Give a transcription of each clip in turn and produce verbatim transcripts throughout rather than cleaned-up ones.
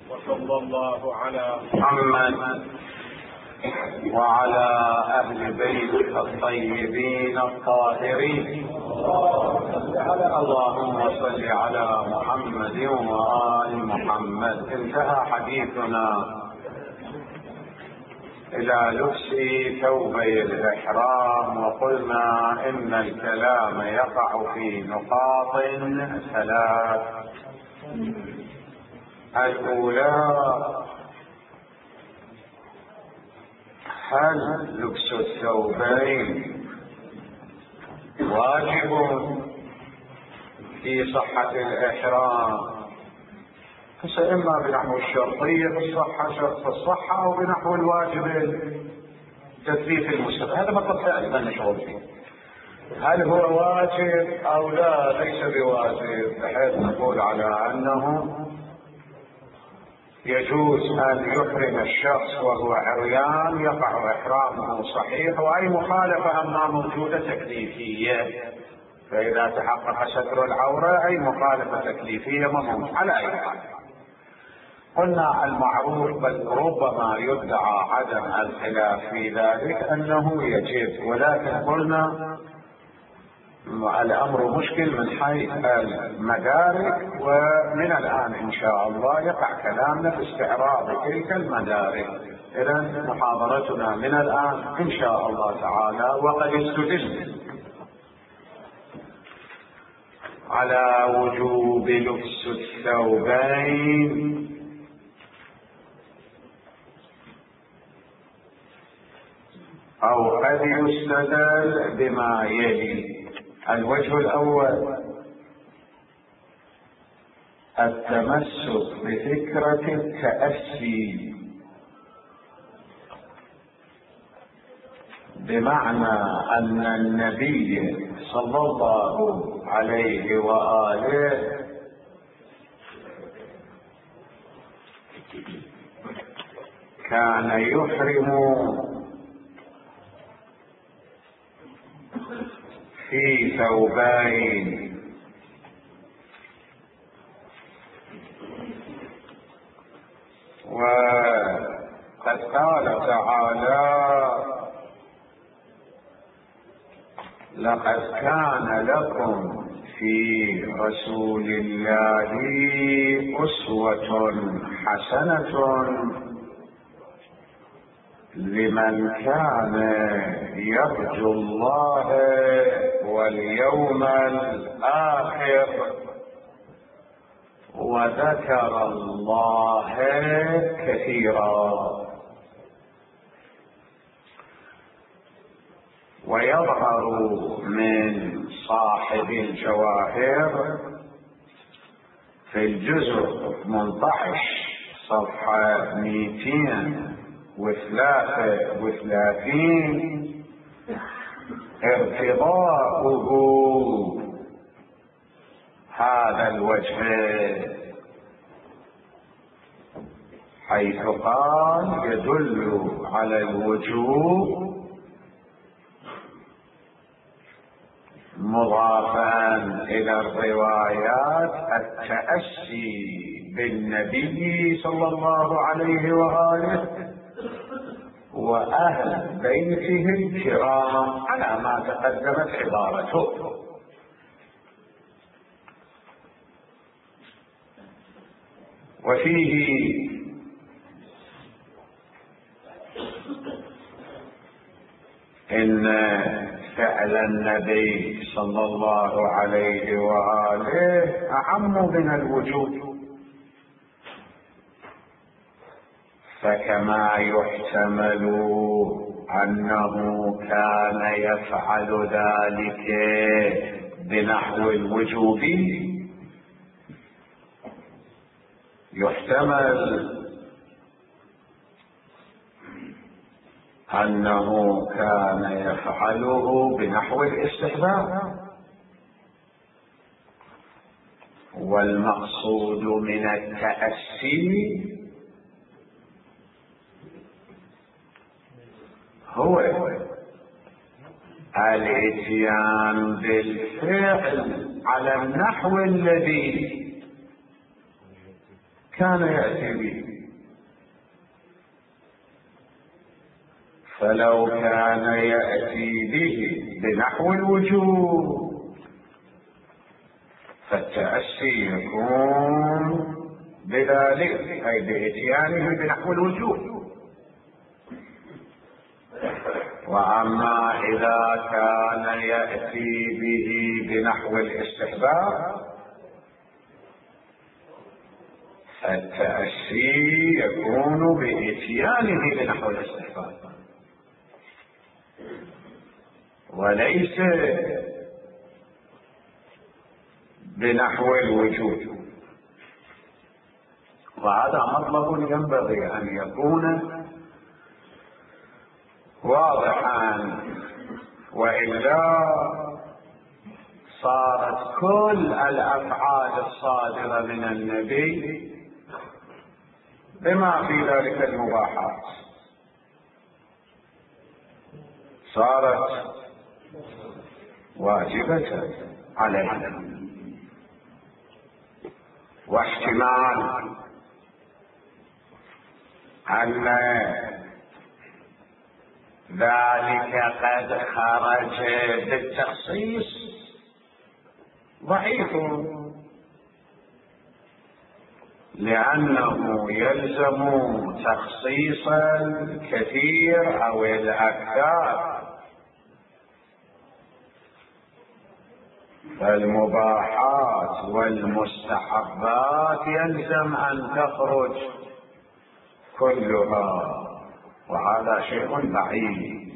وصلى الله على محمد وعلى أهل بيته الطيبين الطاهرين. اللهم صل على محمد وآل محمد. انتهى حديثنا إلى لبس ثوبي الإحرام، وقلنا إن الكلام يقع في نقاط ثلاث. الأولى: هل لبس الثوبين واجب في صحة الإحرام؟ فإما بنحو الشرطية في الصحة شرط الصحة، أو بنحو الواجب تثبيت المستقبل. هذا مطلب ثاني ما نشغل فيه. هل هو واجب أو لا؟ ليس بواجب، بحيث نقول على أنه يجوز أن يحرم الشخص وهو عريان، يقع إحرامه صحيح، وأي مخالفة أما موجودة تكليفية، فإذا تحقق ستر العورة أي مخالفة تكليفية ممنوع على أي حال. قلنا المعروف، بل ربما يدعى عدم الخلاف في ذلك، أنه يجب، ولكن قلنا الأمر مشكل من حيث المدارك، ومن الآن إن شاء الله يقع كلامنا في استعراض تلك المدارك. إذن محاضرتنا من الآن إن شاء الله تعالى، وقد استدل على وجوب لبس الثوبين أو قد يستدل بما يلي. الوجه الأول: التمسك بفكرة التأسي، بمعنى أن النبي صلى الله عليه وآله كان يحرم في ثوبين، وقد قال تعالى: لقد كان لكم في رسول الله أسوة حسنة لمن كان يرجو الله واليوم الآخر وذكر الله كثيرا. ويظهر من صاحب الجواهر في الجزء ثمانية عشر صفحة مئتين وثلاثة وثلاثين ارتضاؤه هذا الوجه، حيث قال: يدل على الوجوب مضافا إلى الروايات التأسي بالنبي صلى الله عليه وآله وأهل بيته الكرام على ما تقدمت عبارته. وفيه إن فعل النبي صلى الله عليه وآله أعم من الوجوب، فكما يحتمل أنه كان يفعل ذلك بنحو الوجوب، يحتمل أنه كان يفعله بنحو الاستحباب. والمقصود من التأسي هو الاتيان بالفعل على النحو الذي كان يأتي به. فلو كان يأتي به بنحو الوجوب فالتأسي يكون بذلك، أي بإتيانه بنحو الوجوب. وأما إذا كان يأتي به بنحو الاستحباب فالتأسي يكون بإتيانه بنحو الاستحباب وليس بنحو الوجود. وهذا مطلب ينبغي أن يكون واضحا، وإلا صارت كل الأفعال الصادرة من النبي بما في ذلك المباحات صارت واجبة علينا. واحتمال أن ذلك قد خرج بالتخصيص ضعيف، لأنه يلزم تخصيص الكثير أو الأكثر. فالمباحات والمستحبات يلزم أن تخرج كلها، وهذا شيء بعيد،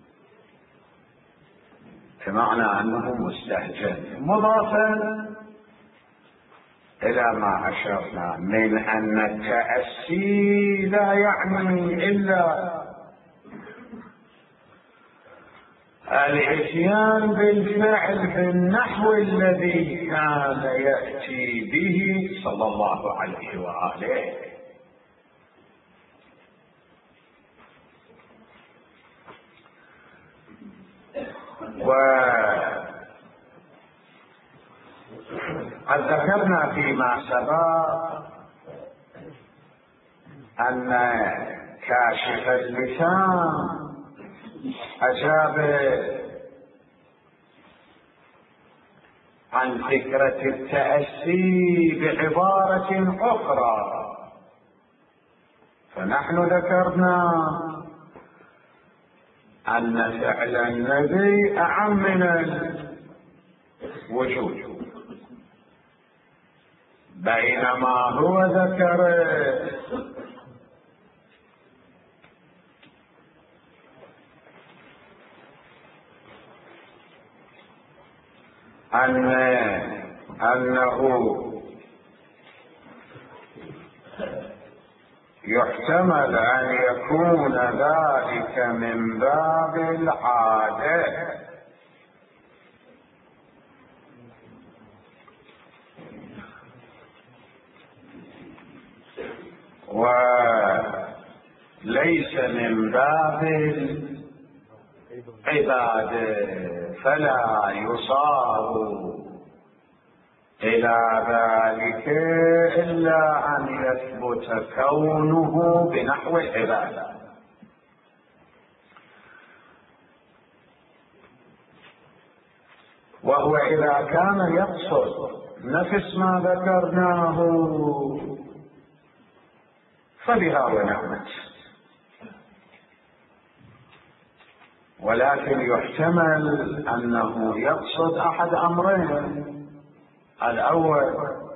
بمعنى أنه مستهجن، مضافا إلى ما أشرنا من أن التأسي لا يعني إلا الاتيان بالفعل بالنحو الذي كان يأتي به صلى الله عليه وآله. وقد ذكرنا فيما سبق أن كاشف اللسان أجاب عن فكرة التأسي بعبارة أخرى، فنحن ذكرنا أن فعل النبي أعم من الوجود، بينما هو ذكر أن أنه يحتمل أن يكون ذلك من باب العادة، وليس من باب العبادة، فلا يصار إلى ذلك إلا أن يثبت كونه بنحو العبادة. وهو إذا كان يقصد نفس ما ذكرناه فبها ونعمت، ولكن يحتمل أنه يقصد أحد أمرين: الأول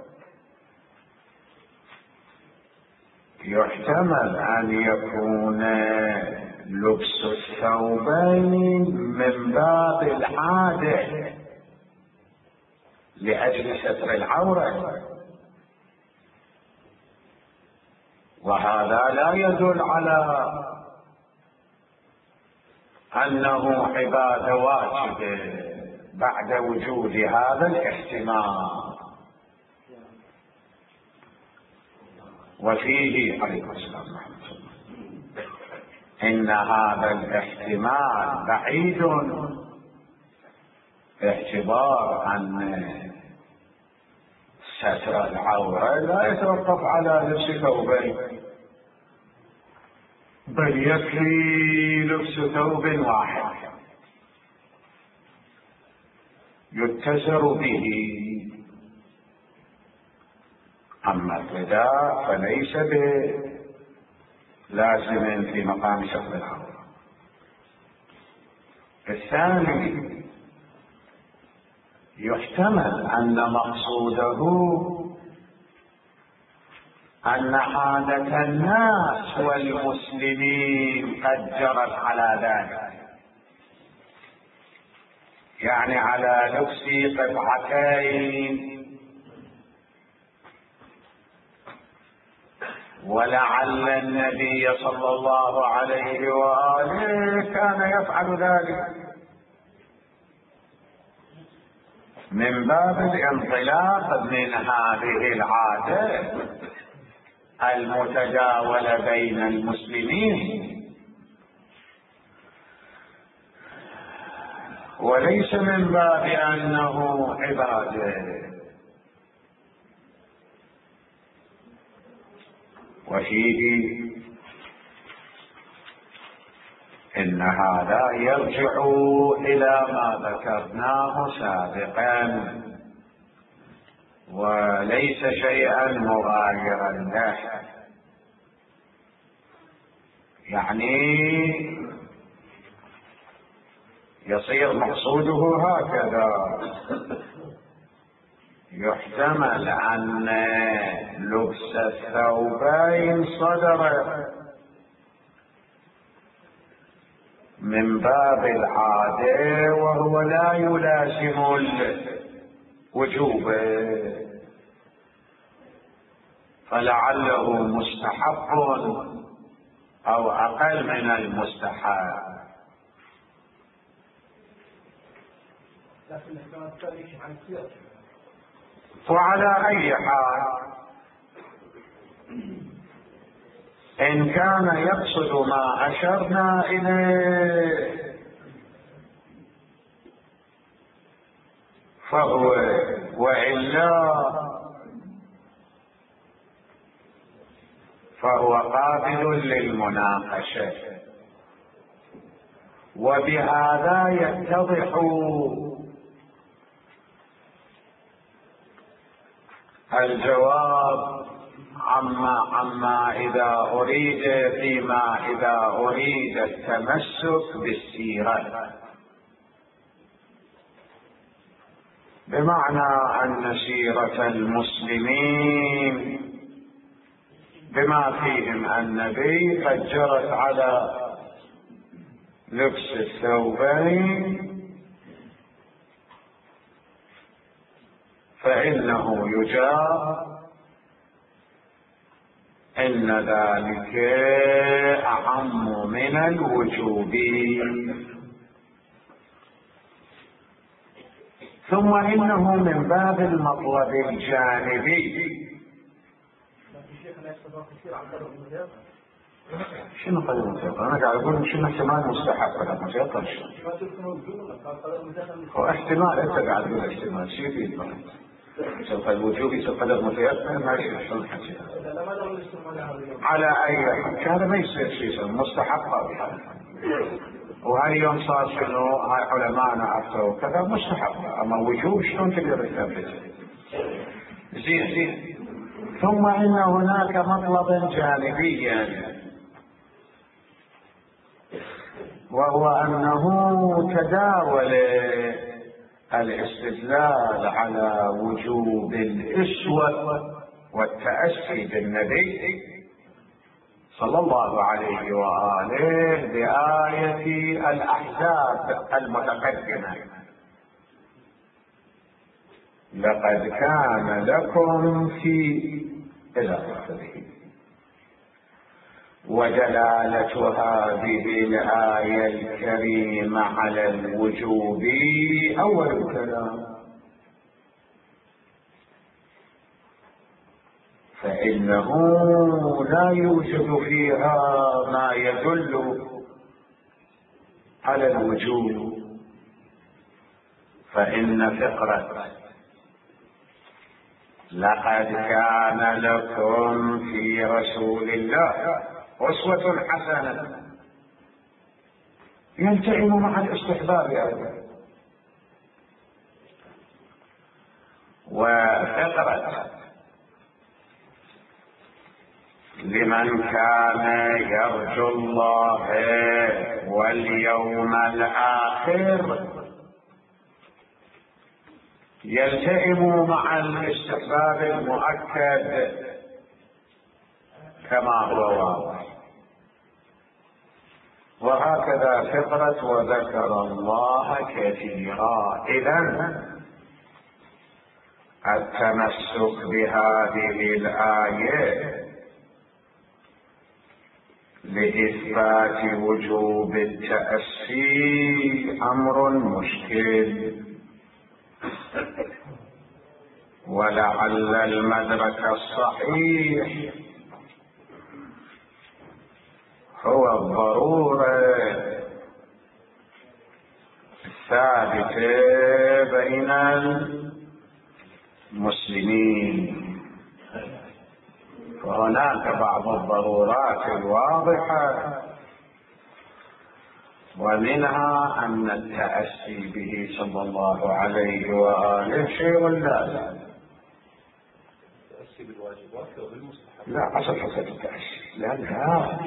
يحتمل أن يكون لبس الثوبين من باب العادة لأجل ستر العورة، وهذا لا يدل على أنه عبادة واجبة بعد وجود هذا الاحتمال. وفيه عليكم السلام ورحمة الله إن هذا الاحتمال بعيد باعتبار أن ستر العورة لا يتوقف على لبس ثوبين، بل يكفي لبس ثوب واحد يتسر به. أما الرداء فليس بلازم في مقام ستر العورة. الثاني يحتمل أن مقصوده أن حالة الناس والمسلمين قد جرت على ذلك، يعني على لبس قطعتين، ولعل النبي صلى الله عليه وآله كان يفعل ذلك من باب الانطلاق من هذه العادة المتداولة بين المسلمين، وليس من باب أنه عبادة. وفيه إن هذا يرجع إلى ما ذكرناه سابقا وليس شيئا مغايرا له، يعني يصير مقصوده هكذا. يحتمل أن لبس الثوبين صدر من باب العادة وهو لا يلازم الوجوب، فلعله مستحب أو أقل من المستحب. وعلى أي حال إن كان يقصد ما أشرنا إليه فهو، وإلا فهو قابل للمناقشة. وبهذا يتضح الجواب عما عما إذا أريد فيما إذا أريد التمسك بالسيرة، بمعنى أن سيرة المسلمين بما فيهم النبي قد جرت على لبس الثوبين، فإنه يجاب إن ذلك أعم من الوجوب. ثم إنه من باب المطلب الجانبي. شنو قدر المتيقن؟ أنا قاعد أقول شنو احتمال مستحب قدر المتيقن؟ هو احتمال، أنت قاعد تقول احتمال، شو يفيد معك؟ سوف الوجوب يصير قدر متيقن، ما يصير. شلون حكي على أي حال هذا ما يصير شيء مستحب هذا. وهاي يوم صار شنو هاي علماءنا أفتوا كذا مستحب، أما وجوب شلون تقدر تثبت؟ زين زين. ثم إن هناك مطلبا جانبيا، وهو أنه تداول الاستدلال على وجوب الإسوة والتأسي بالنبي صلى الله عليه وآله بآية الأحزاب المتقدمة: لقد كان لكم في إلى آخره. ودلالة هذه الآية الكريمة على الوجوب أول الكلام، فإنه لا يوجد فيها ما يدل على الوجوب، فإن فقرة لقد كان لكم في رسول الله أسوة حسنة، يلتئم مع الاستحباب أيضا. وفقرة لمن كان يرجو الله واليوم الآخر يلتئم مع الاستحباب المؤكد كما هو واضح. وهكذا فقرة وذكر الله كثيرا. إذن التمسك بهذه الآية لإثبات وجوب التأسي أمر مشكل، ولعل المدرك الصحيح هو الضرورة الثابتة بين المسلمين. فهناك بعض الضرورات الواضحة، ومنها أن التأسي به صلى الله عليه وآله شيء لازم. التأسي بالواجبات أو بالمستحبات؟ لا، أصل فكرة التأسي لا لا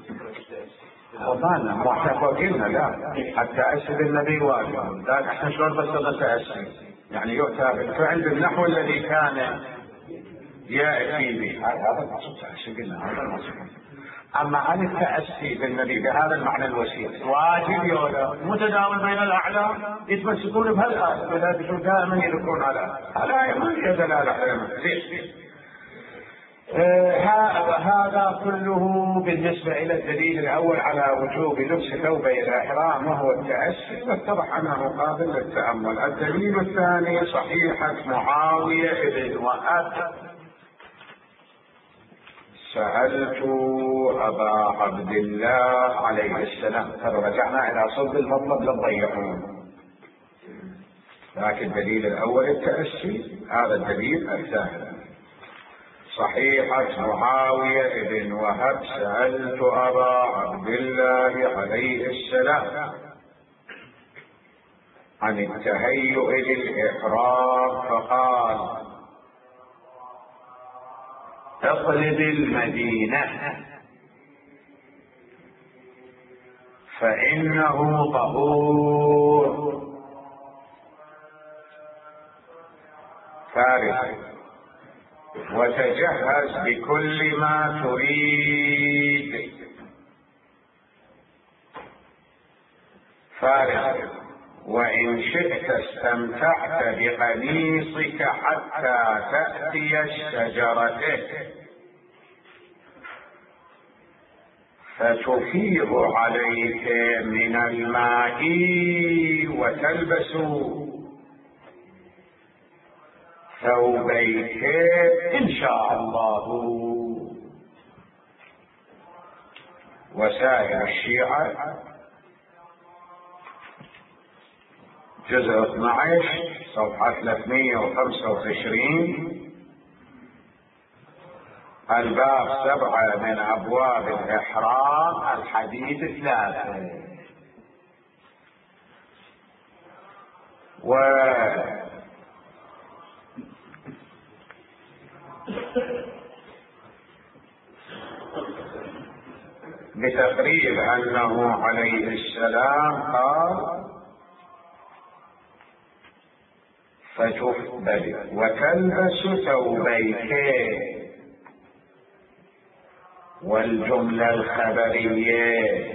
وضعنا معتقدين لا التأسي بالنبي واجب. لا احنا شلون بس التأسي يعني يؤتى بالفعل بالنحو الذي كان يأتي به، هذا المقصود التأسي قلنا هذا المقصود. أما عن التأسي بالنبي بهذا المعنى الوسيط واجب يولا متداول بين الأعلام يتمسكون بهالآية، ولذلك دائما يذكرون على الآية ما هي دلالة على ليش. آه هذا كله بالنسبة إلى الدليل الأول على وجوب لبس ثوبي الإحرام وهو التأسي، واتضح أنه قابل للتأمل. الدليل الثاني صحيحة معاوية بن وأب سألت أبا عبد الله عليه السلام. فرجعنا إلى صلب المطلب للضيعون، لكن الدليل الأول التأسي، هذا الدليل الثاني صحيحة معاوية بن وهب سألت أبا عبد الله عليه السلام عن التهيؤ للإحرام فقال اقلب المدينة فإنه طهور فارغ، وتجهز بكل ما تريد فارغ، وإن شئت استمتعت بقميصك حتى تأتي الشجرة فتفيض عليك من الماء وتلبس ثوبيك إن شاء الله. وسائر الشيعة جزء اثني عشر صفحة ثلاثمئة وخمسة وعشرين الباب سبعة من أبواب الإحرام الحديث الثالث. و بتقريب أنه عليه السلام قال فتفضل وتلبس ثوبيك، والجملة الخبرية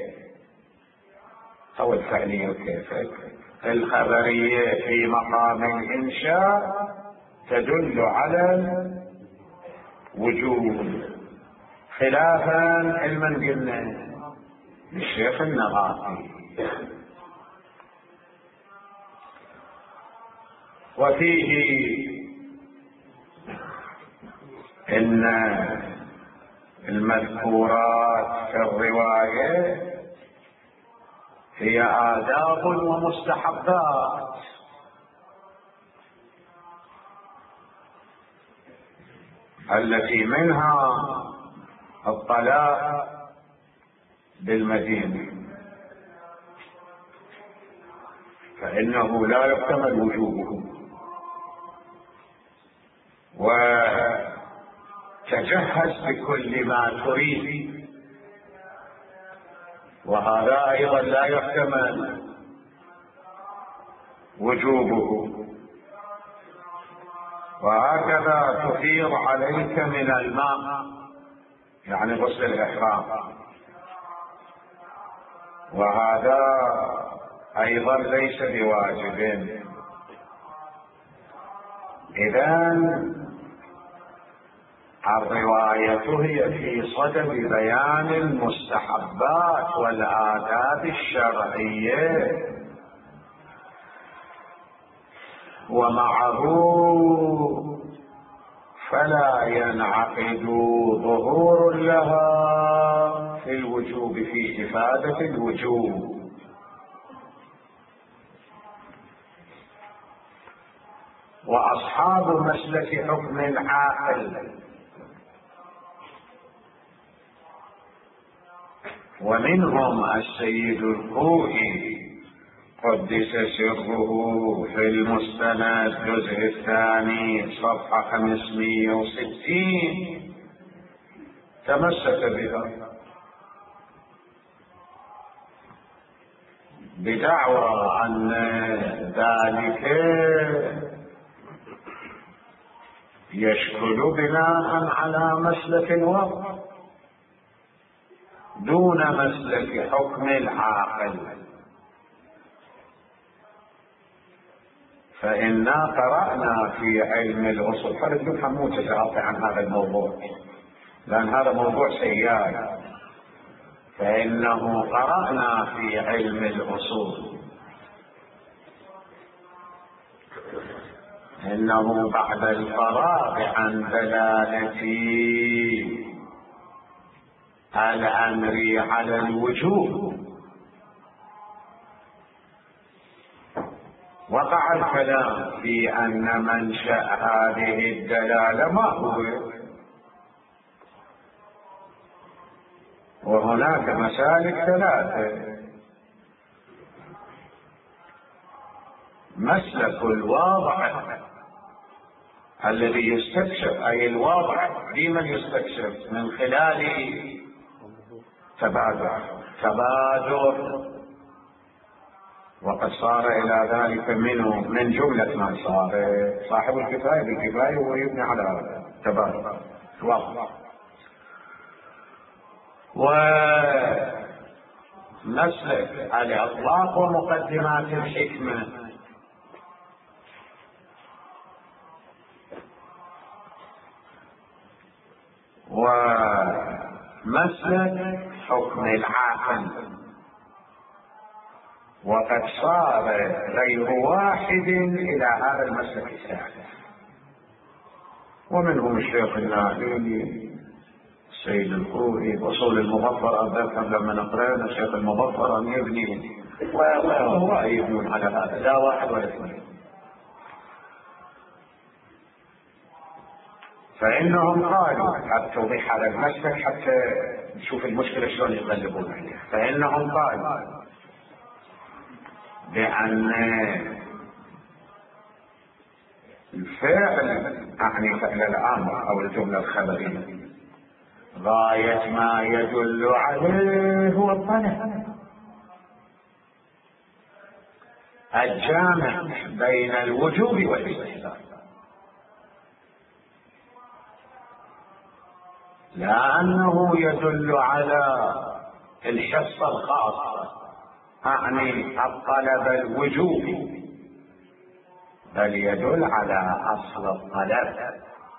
أو الفعلية كيف الخبرية في مقام الإنشاء تدل على الوجوب، خلافا علما قلنا للشيخ النغاطي. وفيه إن المذكورات في الرواية هي آداب ومستحبات، التي منها الطلاق بالمدينة، فإنه لا يحتمل وجوبه. وتجهز بكل ما تريد، وهذا أيضا لا يحتمل وجوبه. وهكذا تفيض عليك من الماء، يعني غسل الإحرام، وهذا أيضا ليس بواجب. إذن الرواية هي في صدد بيان المستحبات والآداب الشرعية، ومعه فلا ينعقد ظهور لها في الوجوب في إفادة الوجوب. وأصحاب مسلك حكم العاقل ومنهم السيد الخوئي قدس سره في المستند الجزء الثاني صفحة خمسمائة وستين تمسك بها بدعوى أن ذلك يشكل بناء على مسلك الوضع دون مسلك حكم العاقل. فإنا قرأنا في علم الأصول، فرد نفهم متساقط عن هذا الموضوع لأن هذا موضوع سيال، فإنه قرأنا في علم الأصول إنه بعد الفراغ عن دلالة الأمر على الوجوب وقع الكلام في أن منشأ هذه الدلالة ما هو، وهناك مسالك ثلاثة. مسلك الواضع الذي يستكشف، أي الواضع لمن يستكشف من خلال تبادر تبادر وقد صار إلى ذلك منه من جملة من صار صاحب الكفاية بالكفاية ويبني على هذا تبادر واضح. ومسلك الإطلاق ومقدمات الحكمة، ومسلك حكم العاقل، وقد صار غير واحد إلى هذا المسلك الثالث، ومنهم الشيخ النادي السيد الخوئي وصول المظفر أذكر لما نقرأنا الشيخ المظفر أن يبني وهو يبنون على هذا، لا واحد ولا اثنين. فإنهم قالوا حتى توضيح هذا المسلك حتى نشوف المشكلة شلون يقلبون عليها. فإنهم قالوا بأن الفعل يعني فعل الأمر أو الجملة الخبرية غاية ما يدل عليه هو الطلب الجامع بين الوجوب والاستحباب، لا أنه يدل على الحصة الخاصة أعني الطلب الوجوبي، بل يدل على أصل الطلب.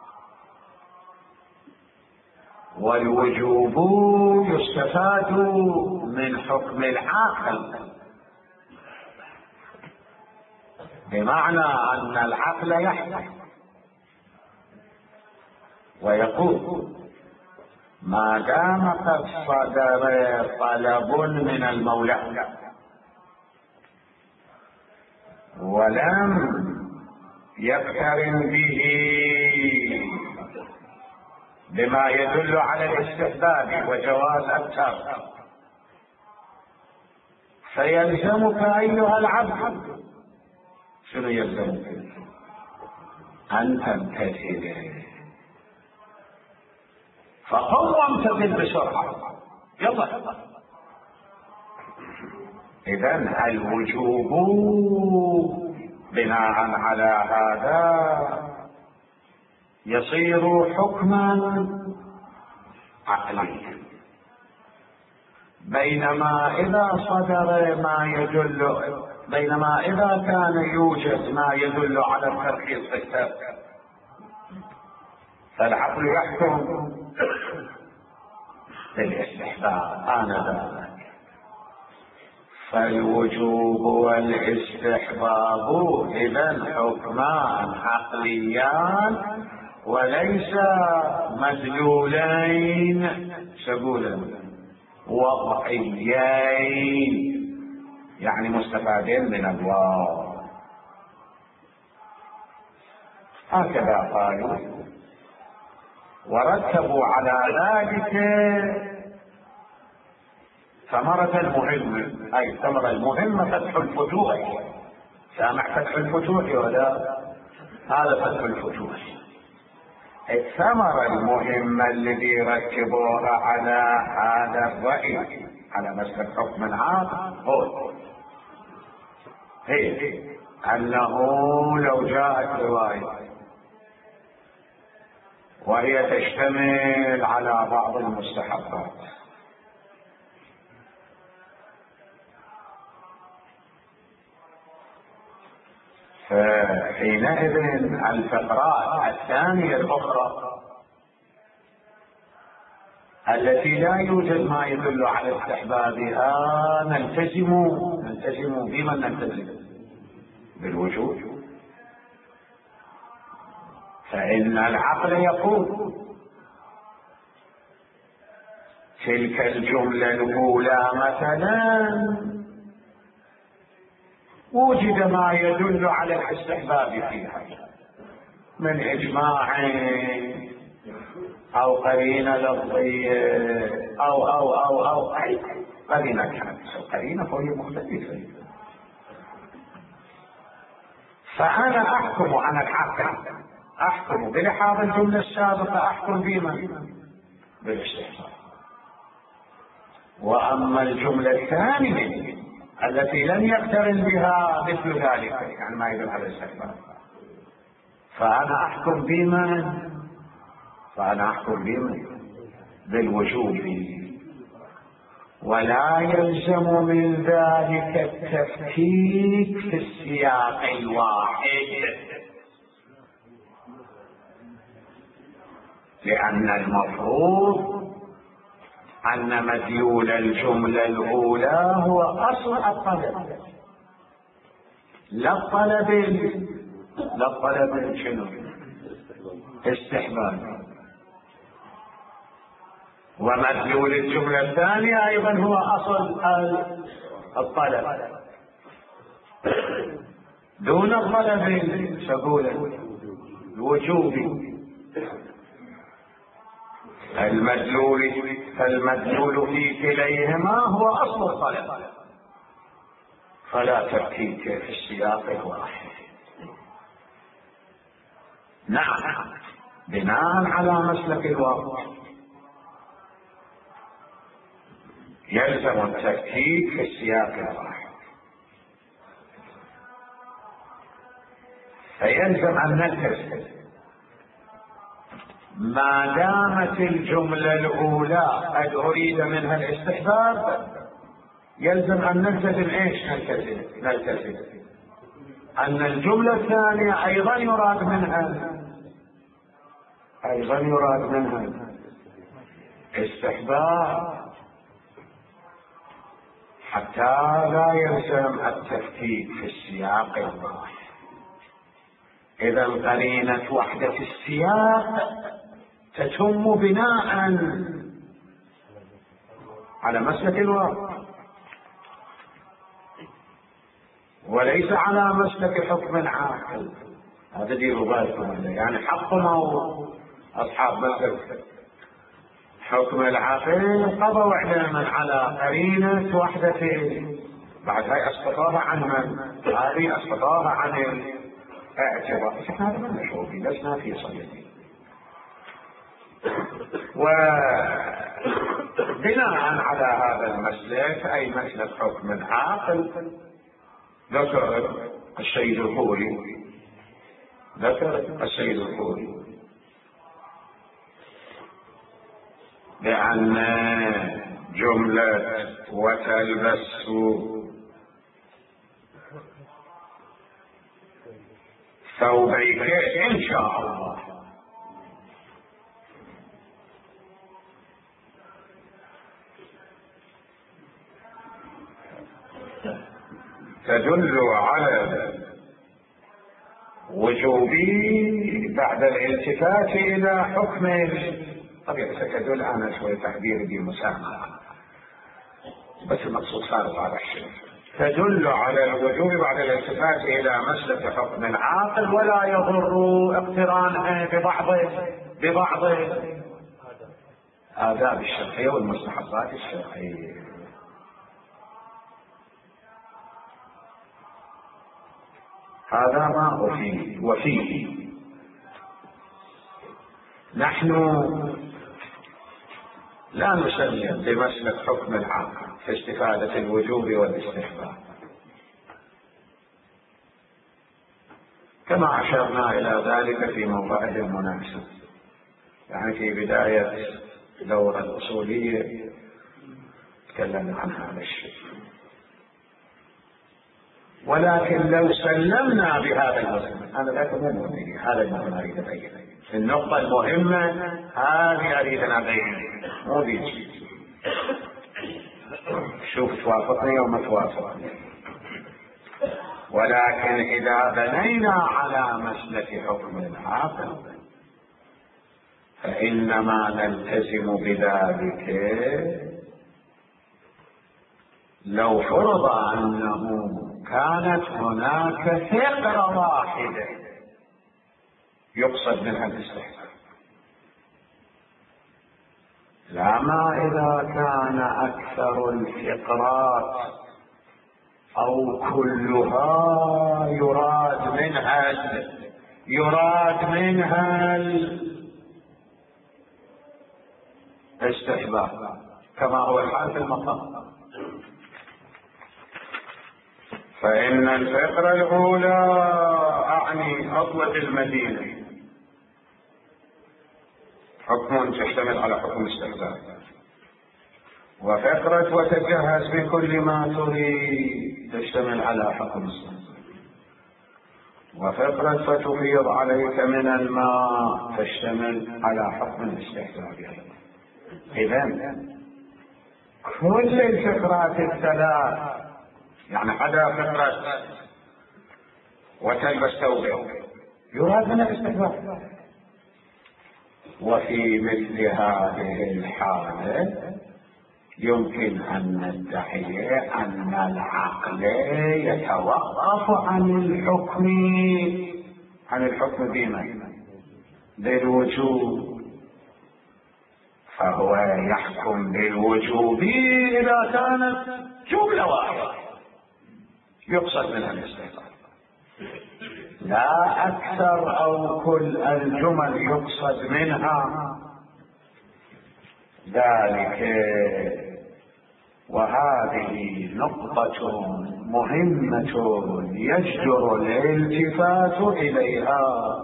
والوجوب يستفاد من حكم العقل، بمعنى أن العقل يحكم ويقول ما دام قد صدر طلب من المولى ولم يقترن به بما يدل على الاستحباب وجواز الترك، فيلزمك أيها العبد، شنو يلزمك؟ أن تمتثل. فقم وامتثل بسرعة، يلا. إذن الوجوب بناء على هذا يصير حكما عقليا، بينما إذا صدر ما يدل بينما إذا كان يوجد ما يدل على الترخيص في الترك فالعقل يحكم بالاستحباب آنذاك. فالوجوب والاستحباب إذن حكمان عقليان وليس مدلولين سبولا وضعيين، يعني مستفادين من الله. هكذا قالوا، ورتبوا على ذلك ثمرة المهم، أي الثمرة المهمة فتح الفتوح. سامع فتح الفتوح ولا؟ هذا فتح الفتوح. الثمرة المهمة الذي ركبوها على هذا الرأي على مسلك حكم عام هو هي أنه لو جاءت رواية وهي تشتمل على بعض المستحبات فحينئذ الفقرات الثانية الأخرى التي لا يوجد ما يدل على استحبابها نلتزم نلتزم بمن نلتزم بالوجود. فإن العقل يقول تلك الجملة الأولى مثلا وجد ما يدل على الاستحباب فيها من إجماع أو قرينة لفظية أو أو أو أو أي قرينة كانت القرينة فهي مختلفة. فأنا أحكم على الحق أحكم بلحاظ الجملة السابقة أحكم بما بالاستحباب. وأما الجملة الثانية التي لم يقترن بها مثل ذلك يعني ما يدل على الاستحباب فأنا أحكم بما فأنا أحكم بما بالوجوب، ولا يلزم من ذلك التفكيك في السياق الواحد، لأن المفروض أن مدلول الجملة الأولى هو أصل الطلب، لا الطلب لا الطلب شنو؟ استحباب. ومدلول الجملة الثانية أيضا هو أصل الطلب دون الطلب سبولا الوجوبي. المدلول فالمدلول في كليهما هو أصل الطلب، فلا تفكيك في السياق الواحد. نعم بناء على مسلك الواقع يلزم التفكيك في السياق الواحد، فيلزم أن نلتزم ما دامت الجملة الأولى قد أريد منها الاستحباب يلزم أن نلتزم إيش؟ نلتزم نلتزم أن الجملة الثانية أيضا يراد منها أيضا يراد منها استحباب، حتى لا يلزم التفكيك في السياق الواحد. إذا قرينة وحدة السياق تتم بناء على مسلك الواقع وليس على مسلك حكم عاقل. هذا ديروا بالكم، يعني حطموا أصحاب مسلك حكم العقل قضوا علما على قرينة وحدتين، بعد هاي اسقطوها عن من؟ هذه اسقطوها عن الاعتبار. احنا هذا ما نشوف فيه، لسنا في صيدين. وبناء على هذا المسلك اي مسلك حكم العاقل ذكر السيد الخوري ذكر السيد الخوري بأن جملة وتلبس ثوبيك إن شاء الله تدل على وجوبي بعد الالتفات إلى حكم. طبيعي ستدل أنا شوي تعبير بمسامحة، بس المقصود صار على الشيء. تدل على الوجوب بعد الالتفات إلى مسلك حكم العاقل، ولا يضر اقترانه ببعض ببعض آداب الشرعية والمستحبات الشرعية. هذا ما وفيه وفيه نحن لا نسلم بمسلك حكم العاقل في استفادة الوجوب والاستحباب، كما أشرنا إلى ذلك في موضعه المناسب، يعني في بداية دورة الأصولية تكلمنا عن هذا الشيء. ولكن لو سلمنا بهذا المسلم، أنا لا أتمنى هذا المهم أريد أبينه، النقطة المهمة هذه أريد أن أبينها، مو ذي شوف توافقني أو ما توافقني. ولكن إذا بنينا على مسلك حكم العاقل فإنما نلتزم بذلك لو فرض أنه كانت هناك فقرة واحدة يقصد منها الاستحسان، لا ما إذا كان أكثر الفقرات أو كلها يراد منها يراد منها الاستحباب كما هو الحال في المقام. فإن الفقرة الأولى أعني أطلق المدينة حكم تشتمل على حكم استحباب، وفقرة وتجهز بكل ما تريد تشتمل على حكم استحباب، وفقرة فتفيض عليك من الماء تشتمل على حكم الاستحباب. إذن كل الفقرات الثلاث يعني حدا فقرة وتلبس ثوبه يراد من الاستحباب. وفي مثل هذه الحالة يمكن أن ندعي أن العقل يتوقف عن الحكم عن الحكم بما بالوجوب، فهو يحكم بالوجوب إذا كانت جملة واحدة يقصد منها الاستحباب، لا أكثر أو كل الجمل يقصد منها ذلك. وهذه نقطة مهمة يجدر الالتفات إليها،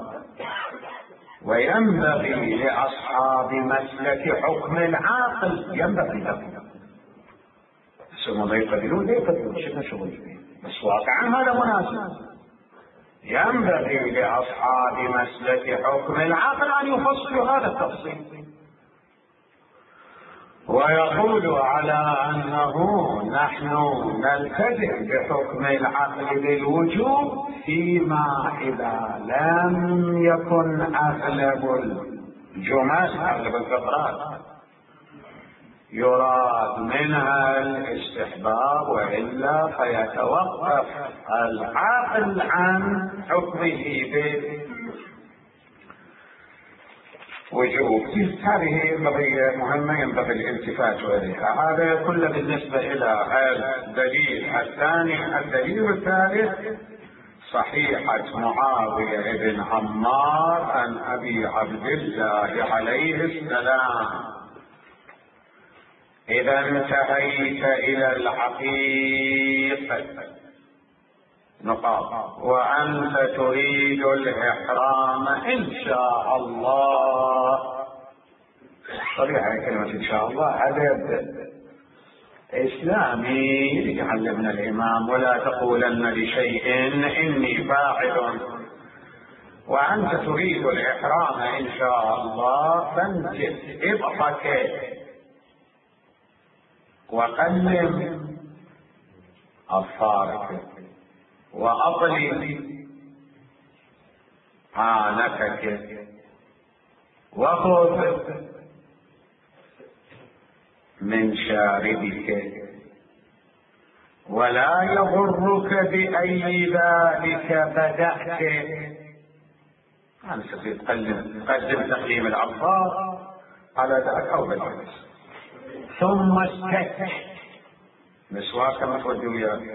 وينبغي لأصحاب مسلك حكم العاقل ينبغي لهم ثم لا يقبلون لا يقبلون شكنا شغل بس واقعا هذا مناسب. ينبغي لأصحاب مسلك حكم العقل أن يفصلوا هذا التفصيل ويقول على أنه نحن نلتزم بحكم العقل بالوجوب فيما إذا لم يكن أغلب الجمل أغلب الفقرات يراد منها الاستحباب، وإلا فيتوقف العقل عن حكمه به. وجوب. هذه قضية مهمة ينبغي الالتفات إليها. هذا كله بالنسبة إلى الدليل الثاني. الدليل الثالث صحيحة معاوية بن عمار عن أبي عبد الله عليه السلام: إذا انتهيت إلى العقيق نقاط وأنت تريد الإحرام إن شاء الله. طبيعة كلمة إن شاء الله أدب إسلامي يعلمنا الإمام: ولا تقولن لشيء إني فاعل. وأنت تريد الإحرام إن شاء الله فانتف إبطك وقلم أظفارك وأطلق عانتك وخذ من شاربك، ولا يغرك بأي ذلك بدأت. أنا سأقول قدم قدم تقليم الأظفار على ذلك أو بالعكس، ثم استك مسواك مخرج وياك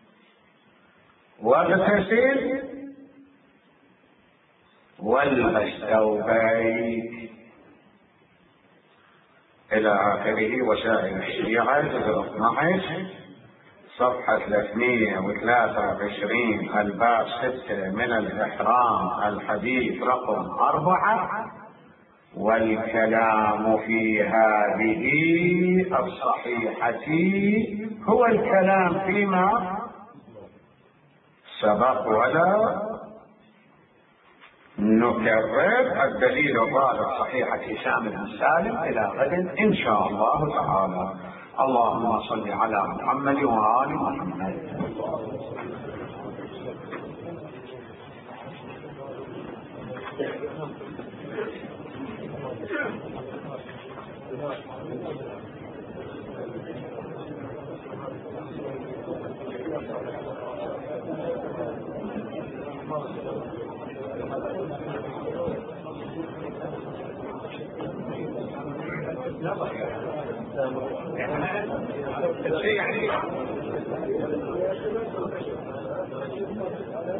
واغتسل والبس ثوبيك إلى آخره. وسائل الشريعة جزء اثني عشر صفحة ثلاثمائة وثلاثة وعشرين الباب ستة من الإحرام الحديث رقم أربعة. والكلام في هذه الصحيحة هو الكلام فيما سبق ولا نكرر. الدليل ضابط صحيحة هشام بن سالم إلى غد إن شاء الله تعالى. اللهم صل على محمد وآل محمد. يعني